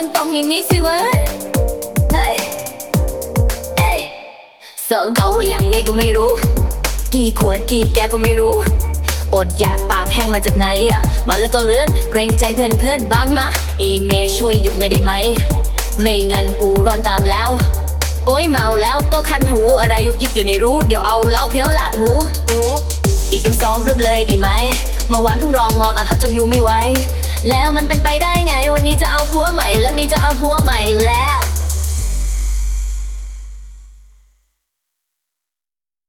มันต้องอย่างนี้สิเว้ยเฮ้ยเอ้ยเสิร์ฟเขาอย่างไงก็ไม่รู้กี่ขวดกี่แก้วก็ไม่รู้อดอยากปากแห้งมาจากไหนอ่ะมาแล้วก็เลื่อนเกรงใจเพื่อนบ้างมาอีเมย์ช่วยหยุดหน่อยได้ไหมไม่งั้นกูร้อนตามแล้วโอ้ยเมาแล้วก็คันหูอะไรยุบยิบอยู่ในรู้เดี๋ยวเอาเหล้าเพี้ยวละหูอีก2 รึบเลยได้ไหมเมื่อวานเพิ่งรองงอนอาจจะอยู่ไม่ไหวแล้วมันเป็นไปได้ไงวันนี้จะเอาผัวใหม่แล้วนี่จะเอาผัวใหม่แล้ว